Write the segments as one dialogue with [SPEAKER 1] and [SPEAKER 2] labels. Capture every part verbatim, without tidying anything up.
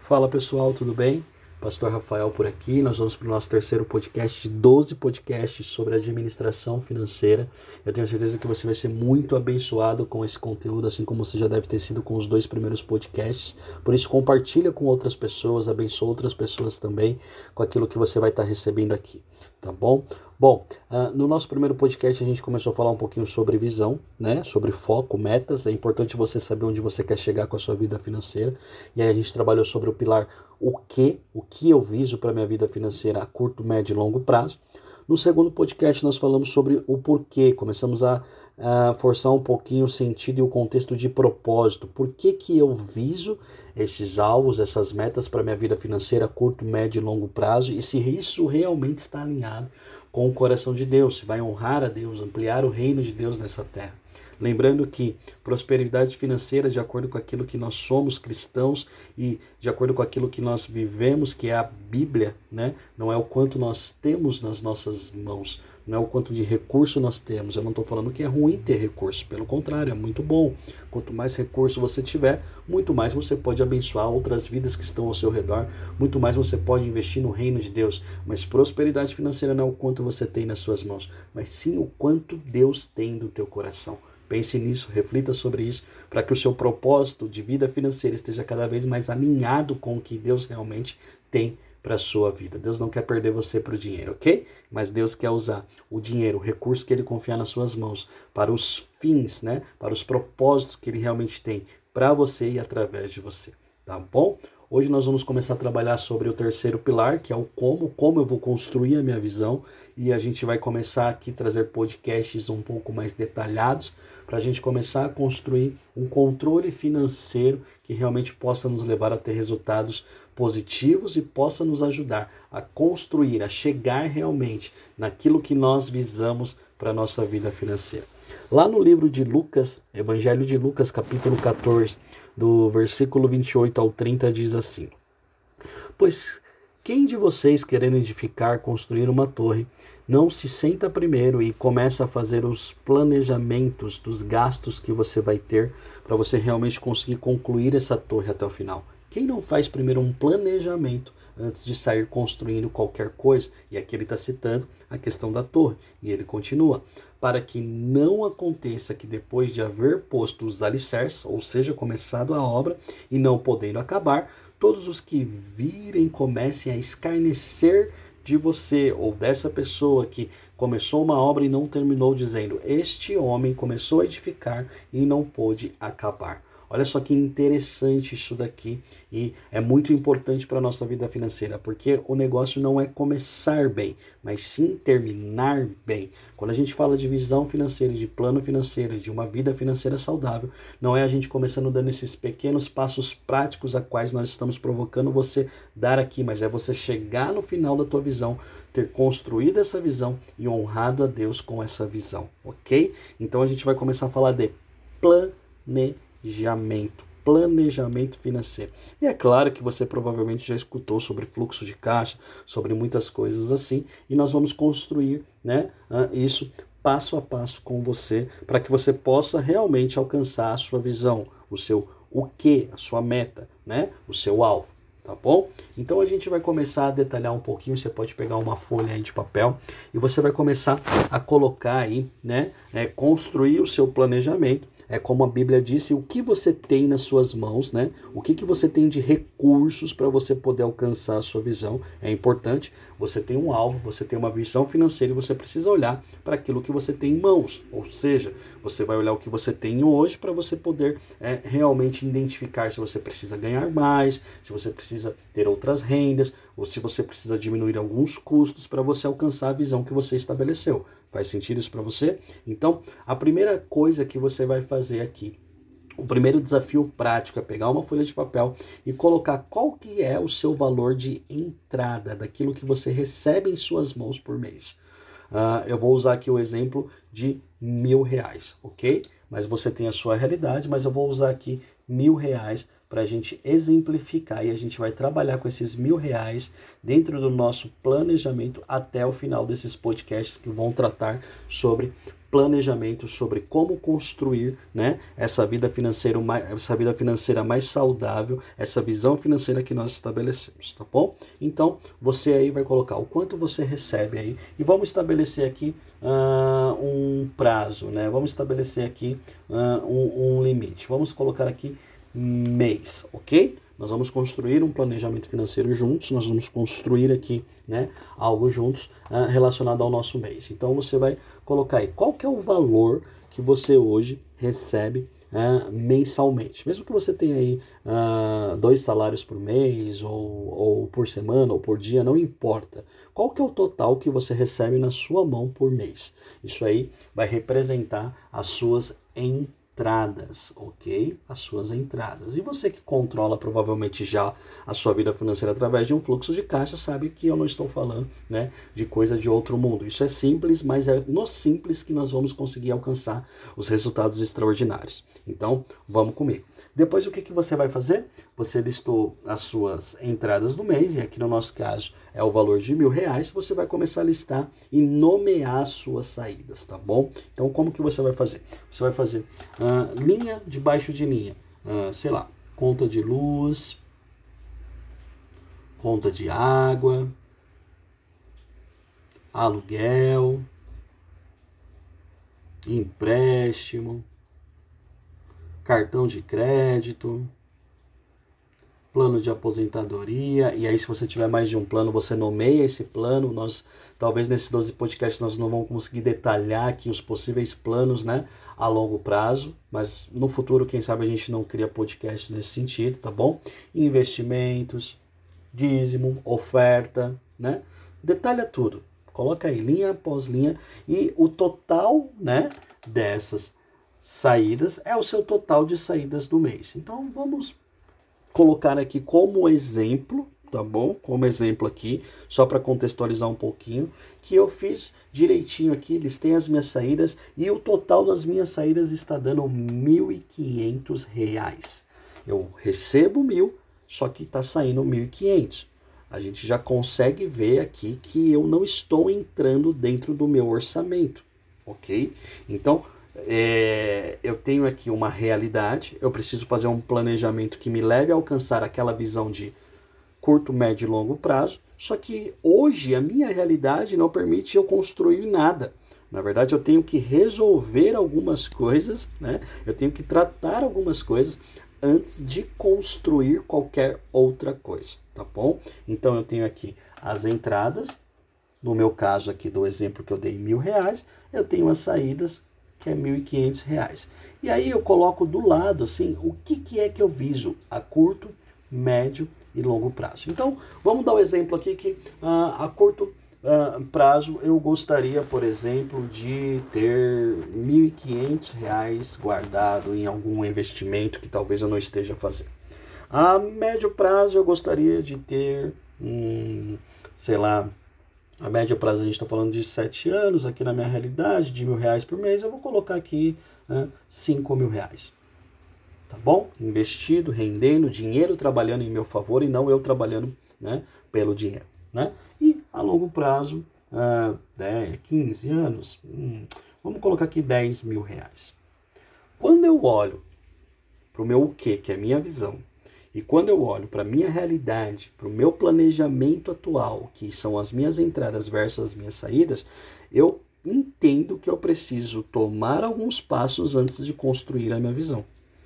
[SPEAKER 1] Fala pessoal, tudo bem? Pastor Rafael por aqui. Nós vamos para o nosso terceiro podcast de doze podcasts sobre administração financeira. Eu tenho certeza que você vai ser muito abençoado com esse conteúdo, assim como você já deve ter sido com os dois primeiros podcasts. Por isso, compartilha com outras pessoas, abençoa outras pessoas também com aquilo que você vai estar recebendo aqui, tá bom? Bom, uh, no nosso primeiro podcast a gente começou a falar um pouquinho sobre visão, né? Sobre foco, metas. É importante você saber onde você quer chegar com a sua vida financeira. E aí a gente trabalhou sobre o pilar o que, o que eu viso para a minha vida financeira a curto, médio e longo prazo. No segundo podcast nós falamos sobre o porquê, começamos a, a forçar um pouquinho o sentido e o contexto de propósito. Por que que eu viso esses alvos, essas metas para a minha vida financeira a curto, médio e longo prazo e se isso realmente está alinhado com o coração de Deus, se vai honrar a Deus, ampliar o reino de Deus nessa terra. Lembrando que prosperidade financeira, de acordo com aquilo que nós somos cristãos e de acordo com aquilo que nós vivemos, que é a Bíblia, né? Não é o quanto nós temos nas nossas mãos, não é o quanto de recurso nós temos. Eu não estou falando que é ruim ter recurso, pelo contrário, é muito bom. Quanto mais recurso você tiver, muito mais você pode abençoar outras vidas que estão ao seu redor, muito mais você pode investir no reino de Deus. Mas prosperidade financeira não é o quanto você tem nas suas mãos, mas sim o quanto Deus tem do teu coração. Pense nisso, reflita sobre isso, para que o seu propósito de vida financeira esteja cada vez mais alinhado com o que Deus realmente tem para a sua vida. Deus não quer perder você para o dinheiro, ok? Mas Deus quer usar o dinheiro, o recurso que Ele confiar nas suas mãos, para os fins, né? Para os propósitos que Ele realmente tem para você e através de você, tá bom? Hoje nós vamos começar a trabalhar sobre o terceiro pilar, que é o como, como eu vou construir a minha visão, e a gente vai começar aqui a trazer podcasts um pouco mais detalhados, para a gente começar a construir um controle financeiro que realmente possa nos levar a ter resultados positivos e possa nos ajudar a construir, a chegar realmente naquilo que nós visamos para a nossa vida financeira. Lá no livro de Lucas, Evangelho de Lucas, capítulo quatorze, do versículo vinte e oito ao trinta, diz assim: Pois quem de vocês, querendo edificar, construir uma torre, não se senta primeiro e começa a fazer os planejamentos dos gastos que você vai ter para você realmente conseguir concluir essa torre até o final? Quem não faz primeiro um planejamento antes de sair construindo qualquer coisa? E aqui ele está citando a questão da torre. E ele continua: para que não aconteça que depois de haver posto os alicerces, ou seja, começado a obra, e não podendo acabar, todos os que virem comecem a escarnecer de você ou dessa pessoa que começou uma obra e não terminou, dizendo: este homem começou a edificar e não pôde acabar. Olha só que interessante isso daqui, e é muito importante para a nossa vida financeira, porque o negócio não é começar bem, mas sim terminar bem. Quando a gente fala de visão financeira, de plano financeiro, de uma vida financeira saudável, não é a gente começando dando esses pequenos passos práticos a quais nós estamos provocando você dar aqui, mas é você chegar no final da tua visão, ter construído essa visão e honrado a Deus com essa visão, ok? Então a gente vai começar a falar de planejamento. Planejamento, planejamento financeiro. E é claro que você provavelmente já escutou sobre fluxo de caixa, sobre muitas coisas assim, e nós vamos construir, né, isso passo a passo com você, para que você possa realmente alcançar a sua visão, o seu o que, a sua meta, né, o seu alvo. Tá bom? Então a gente vai começar a detalhar um pouquinho. Você pode pegar uma folha aí de papel e você vai começar a colocar aí, né? É, construir o seu planejamento. É como a Bíblia disse, o que você tem nas suas mãos, né? O que, que você tem de recursos para você poder alcançar a sua visão. É importante. Você tem um alvo, você tem uma visão financeira e você precisa olhar para aquilo que você tem em mãos. Ou seja, você vai olhar o que você tem hoje para você poder é, realmente identificar se você precisa ganhar mais, se você precisa ter outras rendas, ou se você precisa diminuir alguns custos para você alcançar a visão que você estabeleceu. Faz sentido isso para você? Então, a primeira coisa que você vai fazer aqui, o primeiro desafio prático é pegar uma folha de papel e colocar qual que é o seu valor de entrada, daquilo que você recebe em suas mãos por mês. Uh, eu vou usar aqui o exemplo de mil reais, ok? Mas você tem a sua realidade, mas eu vou usar aqui mil reais para a gente exemplificar, e a gente vai trabalhar com esses mil reais dentro do nosso planejamento até o final desses podcasts que vão tratar sobre planejamento sobre como construir, né, essa vida financeira mais, essa vida financeira mais saudável, essa visão financeira que nós estabelecemos, tá bom? Então, você aí vai colocar o quanto você recebe aí e vamos estabelecer aqui uh, um prazo, né? Vamos estabelecer aqui uh, um, um limite. Vamos colocar aqui mês, ok? Nós vamos construir um planejamento financeiro juntos, nós vamos construir aqui, né, algo juntos uh, relacionado ao nosso mês. Então você vai colocar aí qual que é o valor que você hoje recebe uh, mensalmente. Mesmo que você tenha aí uh, dois salários por mês, ou, ou por semana, ou por dia, não importa. Qual que é o total que você recebe na sua mão por mês? Isso aí vai representar as suas entradas. entradas, ok? As suas entradas. E você que controla provavelmente já a sua vida financeira através de um fluxo de caixa, sabe que eu não estou falando, né, de coisa de outro mundo. Isso é simples, mas é no simples que nós vamos conseguir alcançar os resultados extraordinários. Então, vamos comigo. Depois, o que, que você vai fazer? Você listou as suas entradas do mês, e aqui no nosso caso é o valor de mil reais. Você vai começar a listar e nomear as suas saídas, tá bom? Então, como que você vai fazer? Você vai fazer uh, linha debaixo de linha, uh, sei lá, conta de luz, conta de água, aluguel, empréstimo, cartão de crédito, plano de aposentadoria. E aí, se você tiver mais de um plano, você nomeia esse plano. Nós, talvez nesses doze podcasts, nós não vamos conseguir detalhar aqui os possíveis planos, né, a longo prazo, mas no futuro, quem sabe, a gente não cria podcasts nesse sentido, tá bom? Investimentos, dízimo, oferta, né? Detalha tudo. Coloca aí, linha após linha, e o total, né, dessas saídas é o seu total de saídas do mês. Então, vamos colocar aqui como exemplo, tá bom? Como exemplo aqui, só para contextualizar um pouquinho, que eu fiz direitinho aqui, listei as minhas saídas e o total das minhas saídas está dando mil e quinhentos reais. Eu recebo mil, só que está saindo mil e quinhentos. A gente já consegue ver aqui que eu não estou entrando dentro do meu orçamento, ok? Então, É, eu tenho aqui uma realidade, eu preciso fazer um planejamento que me leve a alcançar aquela visão de curto, médio e longo prazo, só que hoje a minha realidade não permite eu construir nada. Na verdade, eu tenho que resolver algumas coisas, né? Eu tenho que tratar algumas coisas antes de construir qualquer outra coisa, tá bom? Então eu tenho aqui as entradas, no meu caso aqui do exemplo que eu dei, mil reais, eu tenho as saídas, que é mil e quinhentos reais. E aí eu coloco do lado, assim, o que, que é que eu viso a curto, médio e longo prazo. Então, vamos dar um exemplo aqui que uh, a curto uh, prazo eu gostaria, por exemplo, de ter mil e quinhentos reais guardado em algum investimento que talvez eu não esteja fazendo. A médio prazo eu gostaria de ter, hum, sei lá, a média prazo a gente está falando de sete anos, aqui na minha realidade, de mil reais por mês, eu vou colocar aqui né, cinco mil reais. Tá bom? Investido, rendendo, dinheiro trabalhando em meu favor e não eu trabalhando, né, pelo dinheiro. Né? E a longo prazo, uh, dez, quinze anos, hum, vamos colocar aqui dez mil reais. Quando eu olho para o meu o quê, que é a minha visão, e quando eu olho para a minha realidade, para o meu planejamento atual, que são as minhas entradas versus as minhas saídas, eu entendo que eu preciso tomar alguns passos antes de construir a minha visão.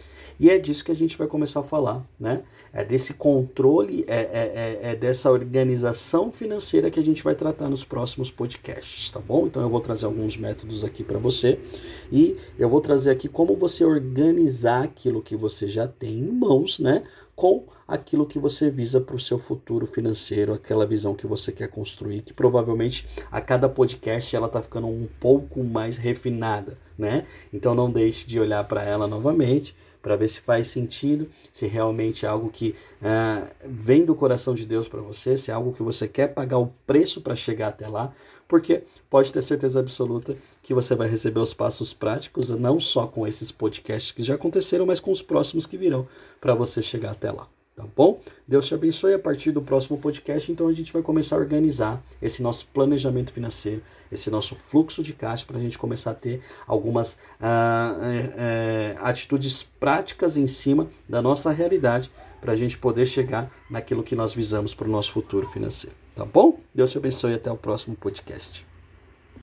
[SPEAKER 1] E é disso que a gente vai começar a falar, né? É desse controle, é, é, é dessa organização financeira que a gente vai tratar nos próximos podcasts, tá bom? Então eu vou trazer alguns métodos aqui para você e eu vou trazer aqui como você organizar aquilo que você já tem em mãos, né? Com aquilo que você visa para o seu futuro financeiro, aquela visão que você quer construir, que provavelmente a cada podcast ela está ficando um pouco mais refinada, né? Então não deixe de olhar para ela novamente, para ver se faz sentido, se realmente é algo que ah, vem do coração de Deus para você, se é algo que você quer pagar o preço para chegar até lá, porque pode ter certeza absoluta que você vai receber os passos práticos, não só com esses podcasts que já aconteceram, mas com os próximos que virão para você chegar até lá. Tá bom? Deus te abençoe. A partir do próximo podcast, então a gente vai começar a organizar esse nosso planejamento financeiro, esse nosso fluxo de caixa, para a gente começar a ter algumas ah, é, é, atitudes práticas em cima da nossa realidade, para a gente poder chegar naquilo que nós visamos para o nosso futuro financeiro. Tá bom? Deus te abençoe e até o próximo podcast.